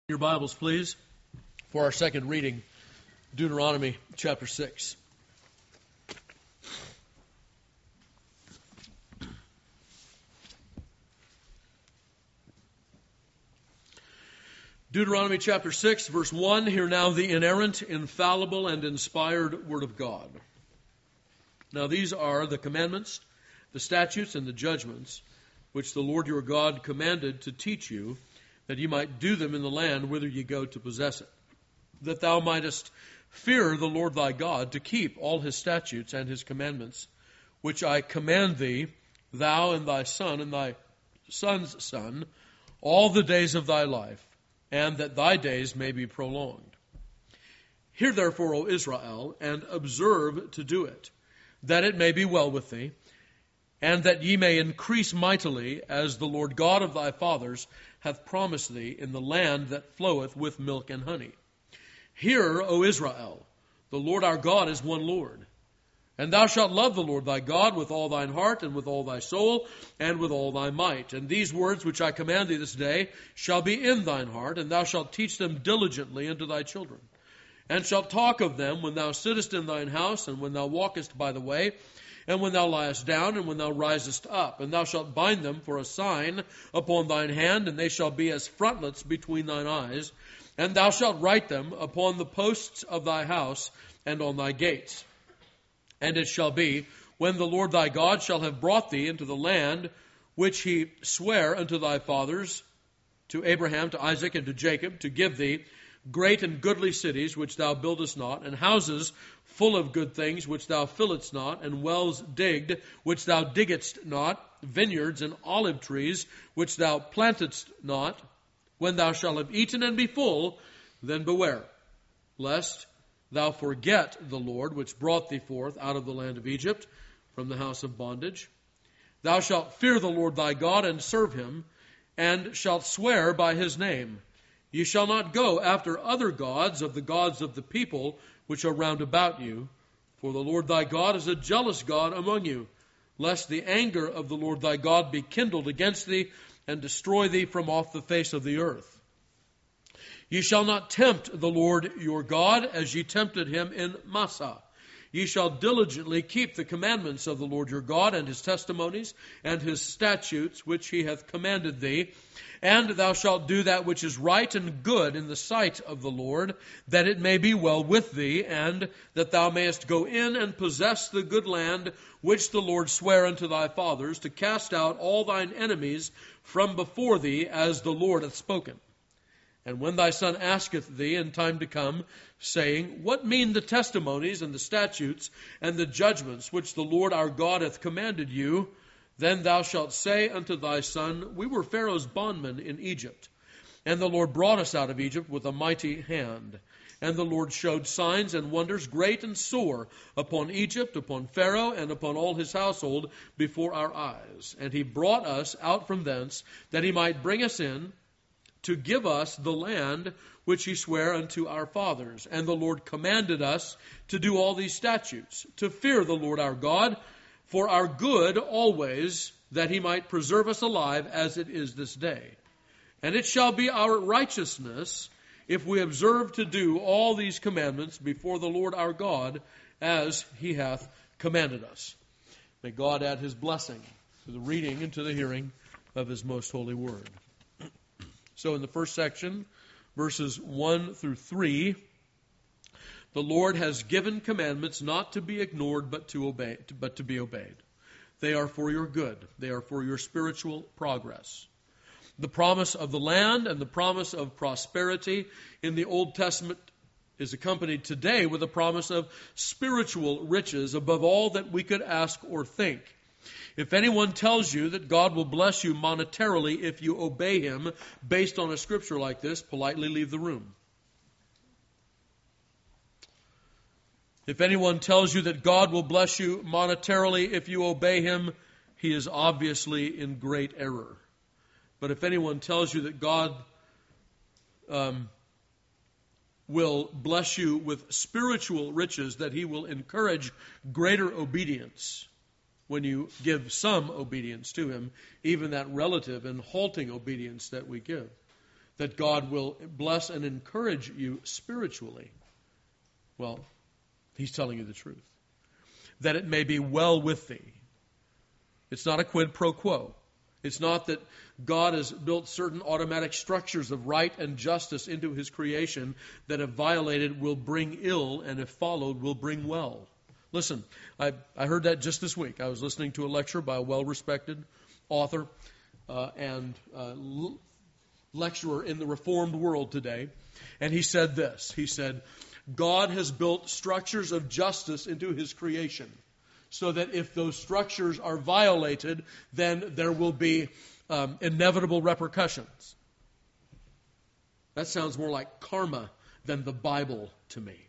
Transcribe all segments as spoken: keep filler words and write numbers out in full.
Your Bibles, please, for our second reading, Deuteronomy chapter six. Deuteronomy chapter six, verse one, hear now the inerrant, infallible, and inspired Word of God. Now these are the commandments, the statutes, and the judgments, which the Lord your God commanded to teach you, that ye might do them in the land whither ye go to possess it, that thou mightest fear the Lord thy God, to keep all his statutes and his commandments, which I command thee, thou and thy son and thy son's son, all the days of thy life, and that thy days may be prolonged. Hear therefore, O Israel, and observe to do it, that it may be well with thee, and that ye may increase mightily, as the Lord God of thy fathers hath promised thee, in the land that floweth with milk and honey. Hear, O Israel, the Lord our God is one Lord. And thou shalt love the Lord thy God with all thine heart, and with all thy soul, and with all thy might. And these words which I command thee this day shall be in thine heart, and thou shalt teach them diligently unto thy children. And shalt talk of them when thou sittest in thine house, and when thou walkest by the way, and when thou liest down, and when thou risest up. And thou shalt bind them for a sign upon thine hand, and they shall be as frontlets between thine eyes. And thou shalt write them upon the posts of thy house, and on thy gates. And it shall be, when the Lord thy God shall have brought thee into the land which he sware unto thy fathers, to Abraham, to Isaac, and to Jacob, to give thee great and goodly cities which thou buildest not, and houses full of good things which thou fillest not, and wells digged which thou diggedst not, vineyards and olive trees which thou plantedst not. When thou shalt have eaten and be full, then beware, lest thou forget the Lord which brought thee forth out of the land of Egypt, from the house of bondage. Thou shalt fear the Lord thy God, and serve him, and shalt swear by his name. Ye shall not go after other gods of the gods of the people which are round about you, for the Lord thy God is a jealous God among you, lest the anger of the Lord thy God be kindled against thee, and destroy thee from off the face of the earth. Ye shall not tempt the Lord your God, as ye tempted him in Massah. Ye shall diligently keep the commandments of the Lord your God, and his testimonies, and his statutes, which he hath commanded thee. And thou shalt do that which is right and good in the sight of the Lord, that it may be well with thee, and that thou mayest go in and possess the good land which the Lord sware unto thy fathers, to cast out all thine enemies from before thee, as the Lord hath spoken. And when thy son asketh thee in time to come, saying, What mean the testimonies and the statutes and the judgments which the Lord our God hath commanded you? Then thou shalt say unto thy son, We were Pharaoh's bondmen in Egypt, and the Lord brought us out of Egypt with a mighty hand. And the Lord showed signs and wonders great and sore upon Egypt, upon Pharaoh, and upon all his household before our eyes. And he brought us out from thence, that he might bring us in, to give us the land which he sware unto our fathers. And the Lord commanded us to do all these statutes, to fear the Lord our God, for our good always, that he might preserve us alive as it is this day. And it shall be our righteousness, if we observe to do all these commandments before the Lord our God, as he hath commanded us. May God add his blessing to the reading and to the hearing of his most holy word. So in the first section, verses one through three, the Lord has given commandments not to be ignored, but to obey, but to be obeyed. They are for your good. They are for your spiritual progress. The promise of the land and the promise of prosperity in the Old Testament is accompanied today with a promise of spiritual riches above all that we could ask or think. If anyone tells you that God will bless you monetarily if you obey him based on a scripture like this, politely leave the room. If anyone tells you that God will bless you monetarily if you obey him, he is obviously in great error. But if anyone tells you that God um, will bless you with spiritual riches, that he will encourage greater obedience when you give some obedience to him, even that relative and halting obedience that we give, that God will bless and encourage you spiritually. Well, he's telling you the truth. That it may be well with thee. It's not a quid pro quo. It's not that God has built certain automatic structures of right and justice into his creation that if violated will bring ill and if followed will bring well. Listen, I, I heard that just this week. I was listening to a lecture by a well-respected author uh, and uh, l- lecturer in the Reformed world today. And he said this. He said, God has built structures of justice into his creation so that if those structures are violated, then there will be um, inevitable repercussions. That sounds more like karma than the Bible to me.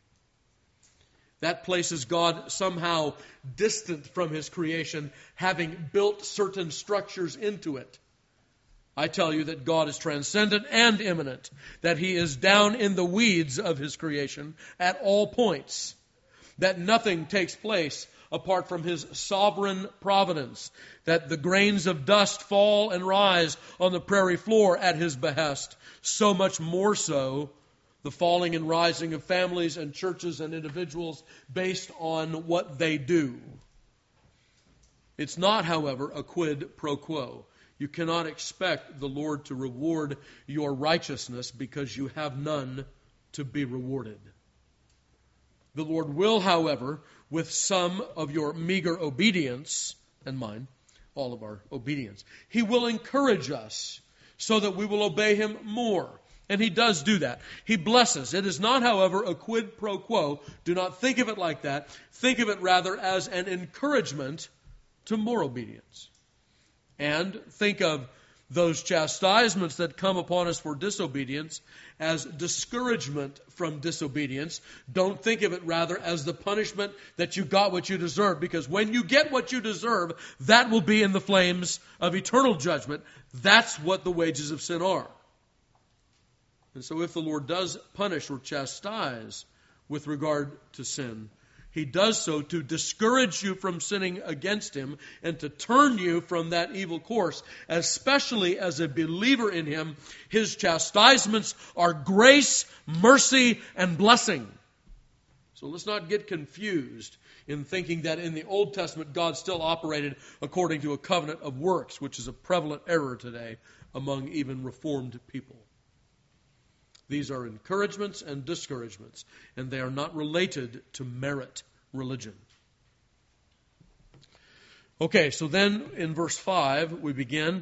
That places God somehow distant from his creation, having built certain structures into it. I tell you that God is transcendent and immanent, that he is down in the weeds of his creation at all points, that nothing takes place apart from his sovereign providence, that the grains of dust fall and rise on the prairie floor at his behest, so much more so the falling and rising of families and churches and individuals based on what they do. It's not, however, a quid pro quo. You cannot expect the Lord to reward your righteousness because you have none to be rewarded. The Lord will, however, with some of your meager obedience, and mine, all of our obedience, he will encourage us so that we will obey him more. And he does do that. He blesses. It is not, however, a quid pro quo. Do not think of it like that. Think of it rather as an encouragement to more obedience. And think of those chastisements that come upon us for disobedience as discouragement from disobedience. Don't think of it rather as the punishment that you got what you deserve, because when you get what you deserve, that will be in the flames of eternal judgment. That's what the wages of sin are. And so if the Lord does punish or chastise with regard to sin, he does so to discourage you from sinning against him and to turn you from that evil course. Especially as a believer in him, his chastisements are grace, mercy, and blessing. So let's not get confused in thinking that in the Old Testament God still operated according to a covenant of works, which is a prevalent error today among even Reformed people. These are encouragements and discouragements, and they are not related to merit religion. Okay, so then in verse five, we begin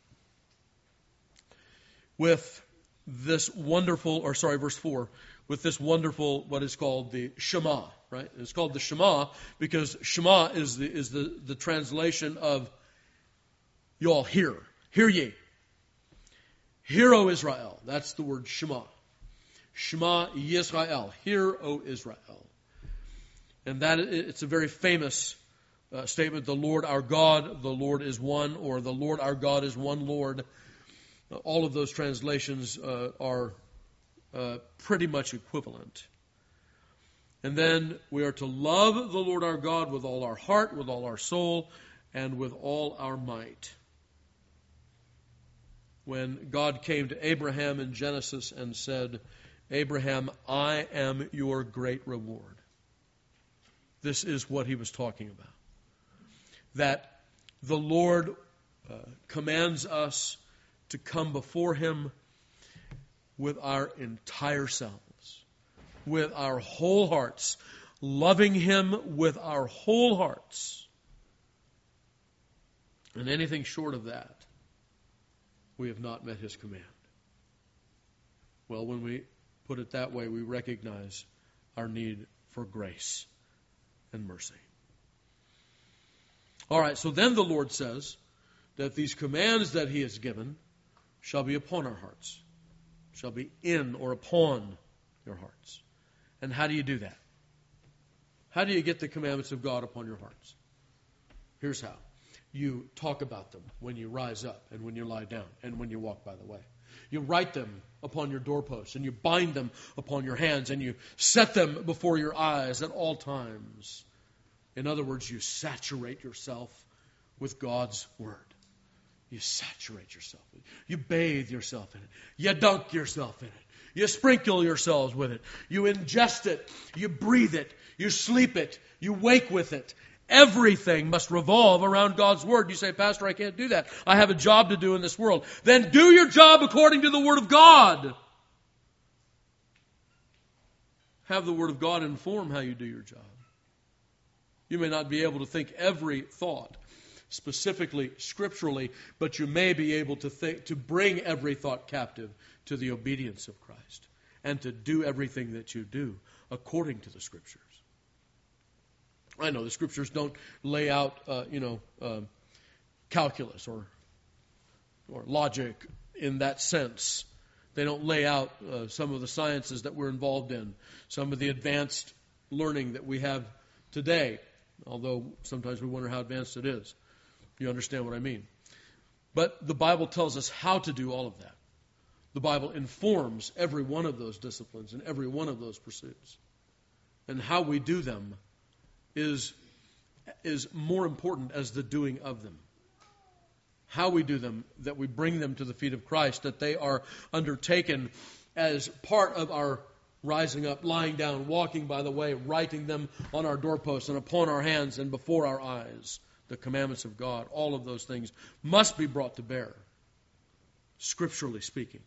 with this wonderful, or sorry, verse four, with this wonderful, what is called the Shema, right? It's called the Shema because Shema is the, is the, the translation of, you all hear, hear ye. Hear, O Israel. That's the word Shema. Shema Yisrael. Hear, O Israel. And that it's a very famous uh, statement. The Lord our God, the Lord is one, or the Lord our God is one Lord. Uh, all of those translations uh, are uh, pretty much equivalent. And then we are to love the Lord our God with all our heart, with all our soul, and with all our might. When God came to Abraham in Genesis and said, Abraham, I am your great reward. This is what he was talking about. That the Lord uh, commands us to come before him with our entire selves, with our whole hearts, loving him with our whole hearts. And anything short of that, we have not met his command. Well, when we put it that way, we recognize our need for grace and mercy. All right, so then the Lord says that these commands that he has given shall be upon our hearts, shall be in or upon your hearts. And how do you do that? How do you get the commandments of God upon your hearts? Here's how. You talk about them when you rise up and when you lie down and when you walk by the way. You write them upon your doorposts and you bind them upon your hands and you set them before your eyes at all times. In other words, you saturate yourself with God's Word. You saturate yourself with it. You bathe yourself in it. You dunk yourself in it. You sprinkle yourselves with it. You ingest it. You breathe it. You sleep it. You wake with it. Everything must revolve around God's Word. You say, Pastor, I can't do that. I have a job to do in this world. Then do your job according to the Word of God. Have the Word of God inform how you do your job. You may not be able to think every thought specifically scripturally, but you may be able to think, to bring every thought captive to the obedience of Christ and to do everything that you do according to the Scriptures. I know the Scriptures don't lay out, uh, you know, uh, calculus or or logic in that sense. They don't lay out uh, some of the sciences that we're involved in, some of the advanced learning that we have today, although sometimes we wonder how advanced it is. You understand what I mean? But the Bible tells us how to do all of that. The Bible informs every one of those disciplines and every one of those pursuits. And how we do them is, is more important as the doing of them. How we do them, that we bring them to the feet of Christ, that they are undertaken as part of our rising up, lying down, walking by the way, writing them on our doorposts and upon our hands and before our eyes. The commandments of God, all of those things must be brought to bear, scripturally speaking.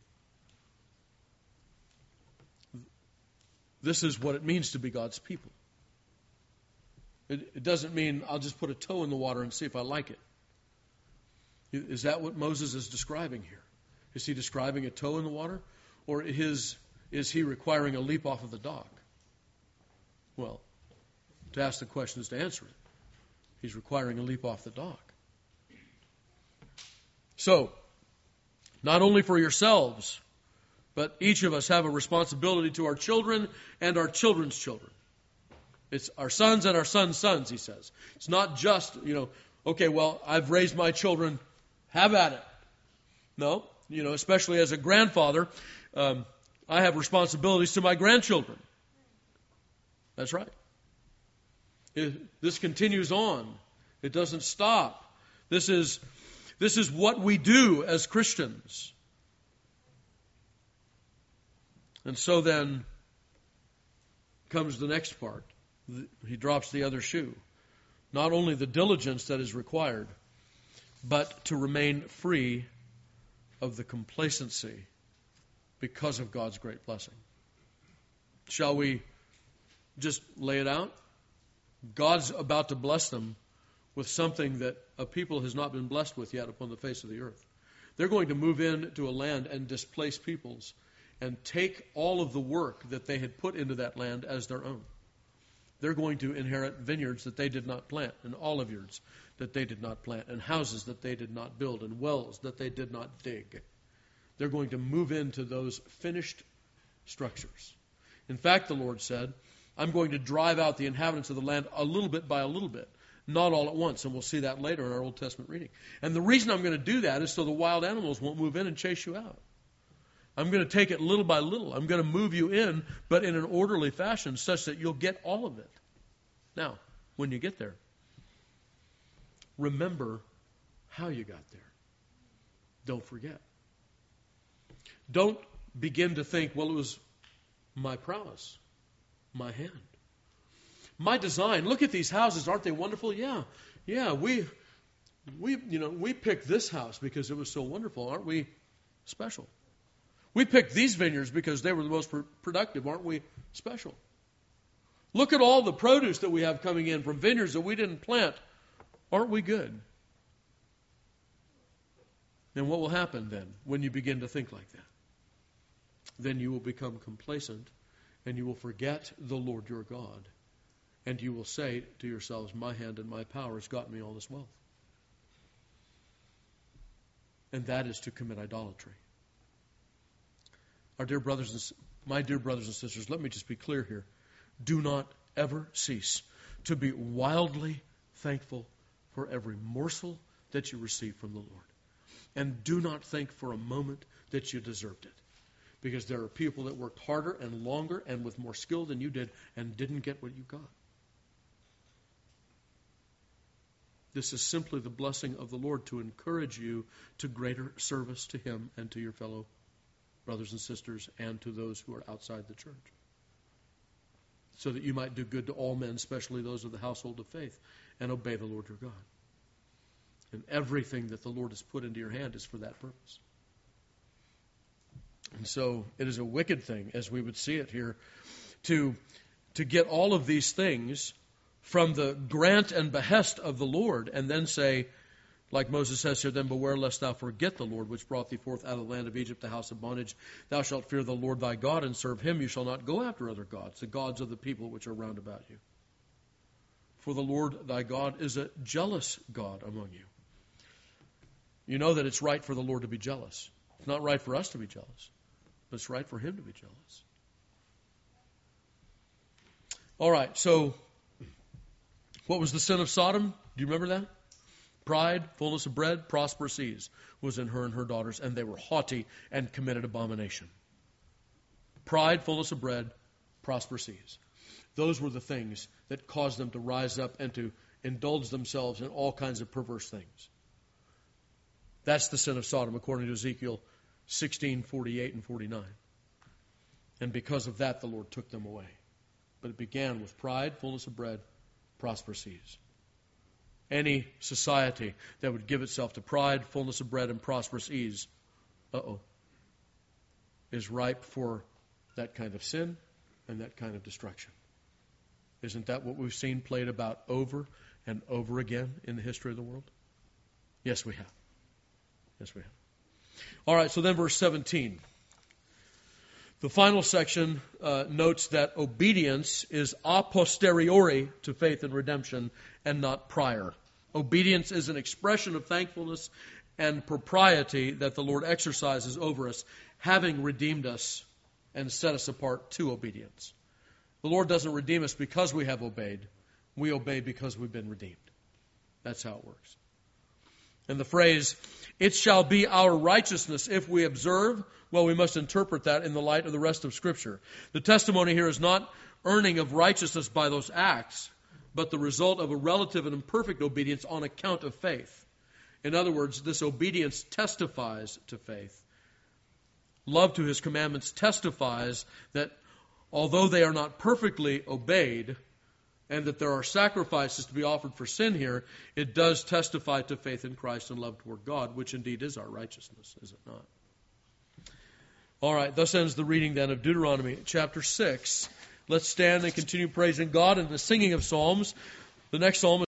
This is what it means to be God's people. It, it doesn't mean I'll just put a toe in the water and see if I like it. Is that what Moses is describing here? Is he describing a toe in the water? Or his, is he requiring a leap off of the dock? Well, to ask the question is to answer it. He's requiring a leap off the dock. So, not only for yourselves, but each of us have a responsibility to our children and our children's children. It's our sons and our sons' sons, he says. It's not just, you know, okay, well, I've raised my children, have at it. No, you know, especially as a grandfather, um, I have responsibilities to my grandchildren. That's right. It, this continues on. It doesn't stop. This is, this is what we do as Christians. And so then comes the next part. He drops the other shoe. Not only the diligence that is required, but to remain free of the complacency because of God's great blessing. Shall we just lay it out? God's about to bless them with something that a people has not been blessed with yet upon the face of the earth. They're going to move into a land and displace peoples and take all of the work that they had put into that land as their own. They're going to inherit vineyards that they did not plant, and olive yards that they did not plant, and houses that they did not build, and wells that they did not dig. They're going to move into those finished structures. In fact, the Lord said, I'm going to drive out the inhabitants of the land a little bit by a little bit, not all at once, and we'll see that later in our Old Testament reading. And the reason I'm going to do that is so the wild animals won't move in and chase you out. I'm going to take it little by little. I'm going to move you in, but in an orderly fashion such that you'll get all of it. Now, when you get there, remember how you got there. Don't forget. Don't begin to think, well, it was my prowess, my hand, my design. Look at these houses. Aren't they wonderful? Yeah. Yeah, we we you know, we picked this house because it was so wonderful. Aren't we special? We picked these vineyards because they were the most pr- productive. Aren't we special? Look at all the produce that we have coming in from vineyards that we didn't plant. Aren't we good? And what will happen then when you begin to think like that? Then you will become complacent and you will forget the Lord your God. And you will say to yourselves, my hand and my power has gotten me all this wealth. And that is to commit idolatry. Our dear brothers and my dear brothers and sisters, let me just be clear here. Do not ever cease to be wildly thankful for every morsel that you receive from the Lord. And do not think for a moment that you deserved it. Because there are people that worked harder and longer and with more skill than you did and didn't get what you got. This is simply the blessing of the Lord to encourage you to greater service to Him and to your fellow brothers and sisters and to those who are outside the church, so that you might do good to all men, especially those of the household of faith, and obey the Lord your God. And everything that the Lord has put into your hand is for that purpose. And so it is a wicked thing, as we would see it here, to, to get all of these things from the grant and behest of the Lord and then say, like Moses says here, then beware lest thou forget the Lord, which brought thee forth out of the land of Egypt, the house of bondage. Thou shalt fear the Lord thy God and serve Him. You shall not go after other gods, the gods of the people which are round about you. For the Lord thy God is a jealous God among you. You know that it's right for the Lord to be jealous. It's not right for us to be jealous, but it's right for Him to be jealous. All right, so what was the sin of Sodom? Do you remember that? Pride, fullness of bread, prosperous ease was in her and her daughters, and they were haughty and committed abomination. Pride, fullness of bread, prosperous ease. Those were the things that caused them to rise up and to indulge themselves in all kinds of perverse things. That's the sin of Sodom, according to Ezekiel sixteen, forty-eight and forty-nine. And because of that, the Lord took them away. But it began with pride, fullness of bread, prosperous ease. Any society that would give itself to pride, fullness of bread, and prosperous ease, uh-oh, is ripe for that kind of sin and that kind of destruction. Isn't that what we've seen played about over and over again in the history of the world? Yes, we have. Yes, we have. All right, so then verse seventeen. The final section uh, notes that obedience is a posteriori to faith and redemption and not prior. Obedience is an expression of thankfulness and propriety that the Lord exercises over us, having redeemed us and set us apart to obedience. The Lord doesn't redeem us because we have obeyed. We obey because we've been redeemed. That's how it works. And the phrase, it shall be our righteousness if we observe, well, we must interpret that in the light of the rest of Scripture. The testimony here is not earning of righteousness by those acts, but the result of a relative and imperfect obedience on account of faith. In other words, this obedience testifies to faith. Love to His commandments testifies that although they are not perfectly obeyed, and that there are sacrifices to be offered for sin here, it does testify to faith in Christ and love toward God, which indeed is our righteousness, is it not? All right, thus ends the reading then of Deuteronomy chapter six. Let's stand and continue praising God in the singing of psalms. The next psalm is